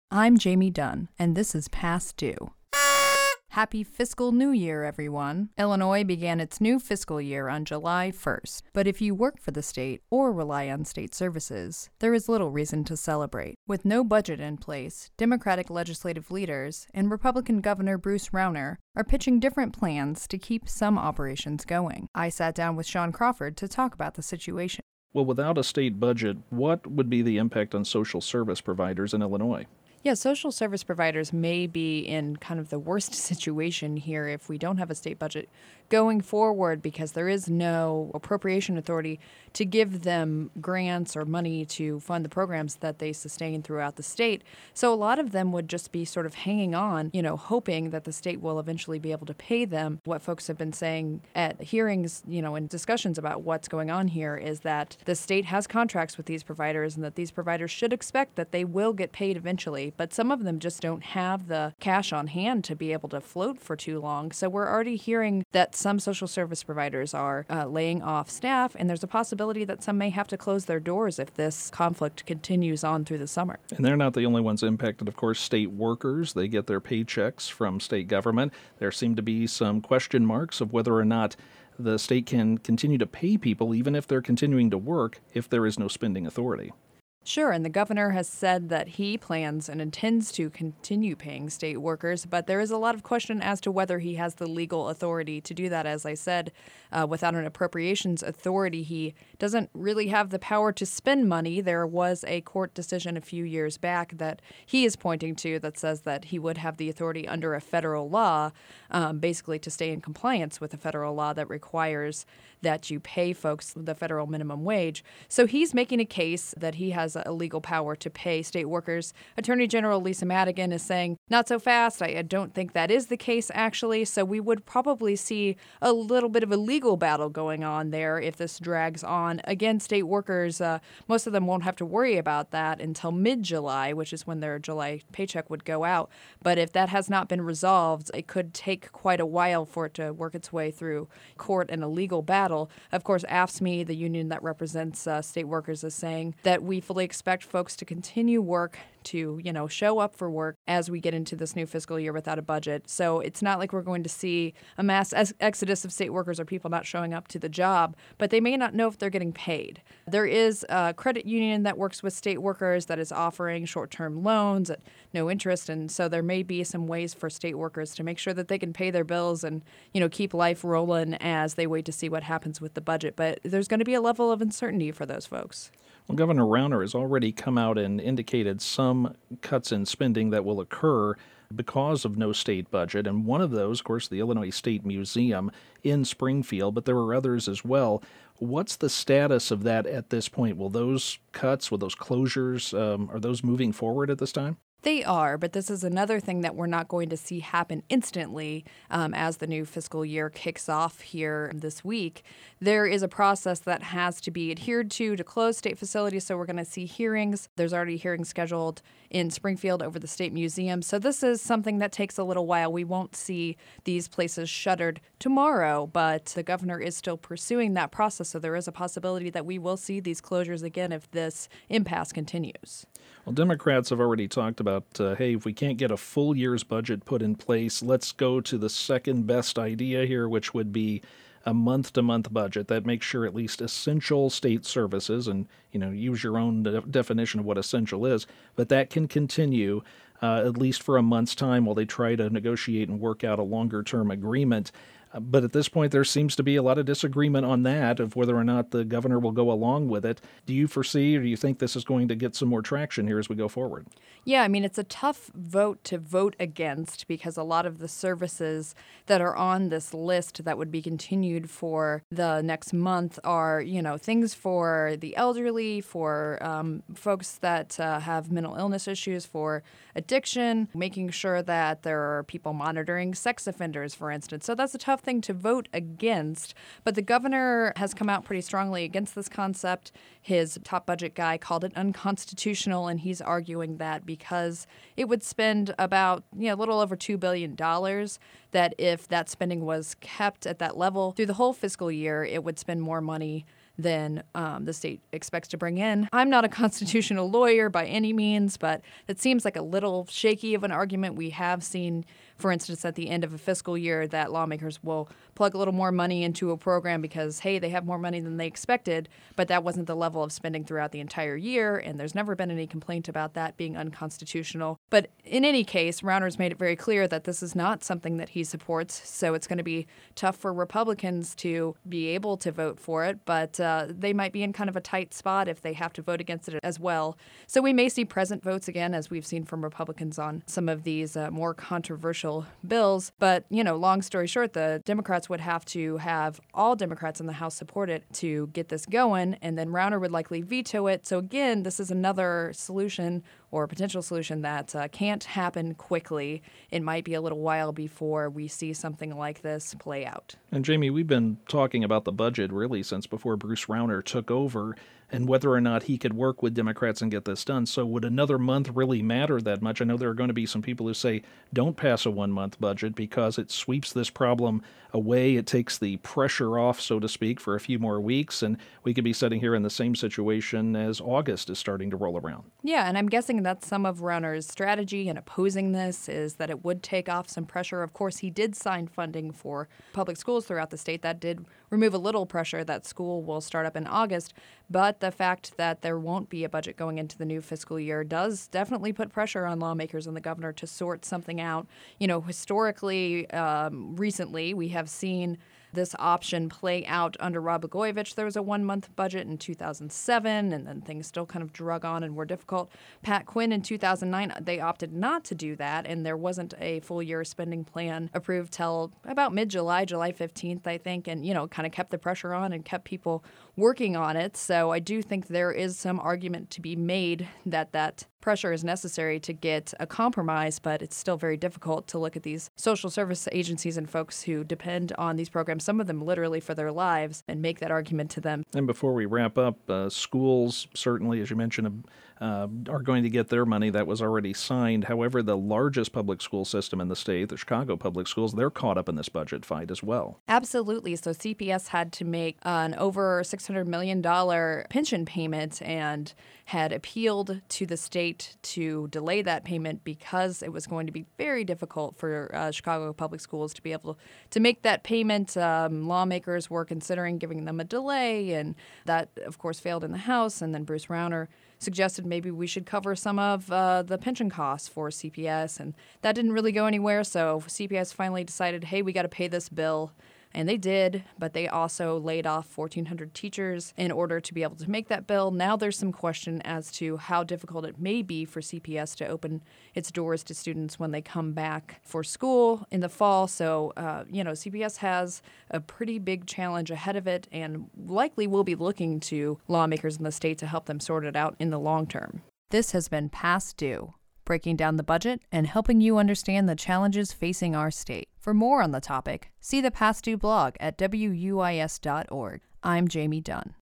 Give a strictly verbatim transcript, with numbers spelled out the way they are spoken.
I'm Jamie Dunn, and this is Past Due. Happy Fiscal New Year, everyone. Illinois began its new fiscal year on July first, but if you work for the state or rely on state services, there is little reason to celebrate. With no budget in place, Democratic legislative leaders and Republican Governor Bruce Rauner are pitching different plans to keep some operations going. I sat down with Sean Crawford to talk about the situation. Well, without a state budget, what would be the impact on social service providers in Illinois? Yeah, social service providers may be in kind of the worst situation here if we don't have a state budget going forward, because there is no appropriation authority to give them grants or money to fund the programs that they sustain throughout the state. So a lot of them would just be sort of hanging on, you know, hoping that the state will eventually be able to pay them. What folks have been saying at hearings, you know, and discussions about what's going on here is that the state has contracts with these providers and that these providers should expect that they will get paid eventually. But some of them just don't have the cash on hand to be able to float for too long. So we're already hearing that some social service providers are uh, laying off staff, and there's a possibility that some may have to close their doors if this conflict continues on through the summer. And they're not the only ones impacted, of course. State workers, they get their paychecks from state government. There seem to be some question marks of whether or not the state can continue to pay people, even if they're continuing to work, if there is no spending authority. Sure, and the governor has said that he plans and intends to continue paying state workers, but there is a lot of question as to whether he has the legal authority to do that. As I said, uh, without an appropriations authority, he doesn't really have the power to spend money. There was a court decision a few years back that he is pointing to that says that he would have the authority under a federal law, um, basically to stay in compliance with a federal law that requires that you pay folks the federal minimum wage. So he's making a case that he has a legal power to pay state workers. Attorney General Lisa Madigan is saying, not so fast. I don't think that is the case, actually. So we would probably see a little bit of a legal battle going on there if this drags on. Again, state workers, uh, most of them won't have to worry about that until mid-July, which is when their July paycheck would go out. But if that has not been resolved, it could take quite a while for it to work its way through court and a legal battle. Of course, A F S C M E, the union that represents uh, state workers, is saying that we fully expect folks to continue work, to, you know, show up for work as we get into this new fiscal year without a budget. So it's not like we're going to see a mass ex- exodus of state workers or people not showing up to the job, but they may not know if they're getting paid. There is a credit union that works with state workers that is offering short-term loans at no interest, and so there may be some ways for state workers to make sure that they can pay their bills and, you know, keep life rolling as they wait to see what happens with the budget. But there's going to be a level of uncertainty for those folks. Well, Governor Rauner has already come out and indicated some cuts in spending that will occur because of no state budget. And one of those, of course, the Illinois State Museum in Springfield, but there are others as well. What's the status of that at this point? Will those cuts, will those closures, um, are those moving forward at this time? They are, but this is another thing that we're not going to see happen instantly um, as the new fiscal year kicks off here this week. There is a process that has to be adhered to to close state facilities, so we're going to see hearings. There's already hearings scheduled in Springfield over the State Museum, so this is something that takes a little while. We won't see these places shuttered tomorrow, but the governor is still pursuing that process, so there is a possibility that we will see these closures again if this impasse continues. Well, Democrats have already talked about, uh, hey, if we can't get a full year's budget put in place, let's go to the second best idea here, which would be a month-to-month budget that makes sure at least essential state services, and, you know, use your own de- definition of what essential is, but that can continue uh, at least for a month's time while they try to negotiate and work out a longer-term agreement. Uh, but at this point, there seems to be a lot of disagreement on that, of whether or not the governor will go along with it. Do you foresee, or do you think this is going to get some more traction here as we go forward? Yeah, I mean, it's a tough vote to vote against because a lot of the services that are on this list that would be continued for the next month are, you know, things for the elderly, for um, folks that uh, have mental illness issues, for addiction, making sure that there are people monitoring sex offenders, for instance. So that's a tough thing to vote against. But the governor has come out pretty strongly against this concept. His top budget guy called it unconstitutional, and he's arguing that because it would spend about, you know, a little over two billion dollars, that if that spending was kept at that level through the whole fiscal year, it would spend more money than um, the state expects to bring in. I'm not a constitutional lawyer by any means, but it seems like a little shaky of an argument. We have seen, for instance, at the end of a fiscal year that lawmakers will plug a little more money into a program because, hey, they have more money than they expected, but that wasn't the level of spending throughout the entire year, and there's never been any complaint about that being unconstitutional. But in any case, Rauner's made it very clear that this is not something that he supports, so it's going to be tough for Republicans to be able to vote for it, but uh, they might be in kind of a tight spot if they have to vote against it as well. So we may see present votes again, as we've seen from Republicans on some of these uh, more controversial bills. But, you know, long story short, the Democrats would have to have all Democrats in the House support it to get this going, and then Rauner would likely veto it. So again, this is another solution or a potential solution that uh, can't happen quickly. It might be a little while before we see something like this play out. And Jamie, we've been talking about the budget really since before Bruce Rauner took over and whether or not he could work with Democrats and get this done. So would another month really matter that much? I know there are going to be some people who say don't pass a one-month budget because it sweeps this problem away. It takes the pressure off, so to speak, for a few more weeks, and we could be sitting here in the same situation as August is starting to roll around. Yeah, and I'm guessing that's some of Rauner's strategy in opposing this is that it would take off some pressure. Of course, he did sign funding for public schools throughout the state. That did remove a little pressure that school will start up in August, but the fact that there won't be a budget going into the new fiscal year does definitely put pressure on lawmakers and the governor to sort something out. You know, historically, um, recently, we have seen this option play out under Rod Blagojevich. There was a one-month budget in two thousand seven, and then things still kind of drug on and were difficult. Pat Quinn in two thousand nine, they opted not to do that, and there wasn't a full-year spending plan approved till about mid-July, July fifteenth, I think, and, you know, kind of kept the pressure on and kept people working on it. So I do think there is some argument to be made that that pressure is necessary to get a compromise, but it's still very difficult to look at these social service agencies and folks who depend on these programs, some of them literally for their lives, and make that argument to them. And before we wrap up, uh, schools certainly, as you mentioned, uh, are going to get their money. That was already signed. However, the largest public school system in the state, the Chicago Public Schools, they're caught up in this budget fight as well. Absolutely. So C P S had to make an over six hundred million dollars pension payment and had appealed to the state to delay that payment because it was going to be very difficult for uh, Chicago Public Schools to be able to make that payment. Um, lawmakers were considering giving them a delay, and that, of course, failed in the House. And then Bruce Rauner suggested maybe we should cover some of uh, the pension costs for C P S, and that didn't really go anywhere. So C P S finally decided, hey, we got to pay this bill. And they did, but they also laid off fourteen hundred teachers in order to be able to make that bill. Now there's some question as to how difficult it may be for C P S to open its doors to students when they come back for school in the fall. So, uh, you know, C P S has a pretty big challenge ahead of it and likely will be looking to lawmakers in the state to help them sort it out in the long term. This has been Past Due, breaking down the budget and helping you understand the challenges facing our state. For more on the topic, see the Past Due blog at W U I S dot org. I'm Jamie Dunn.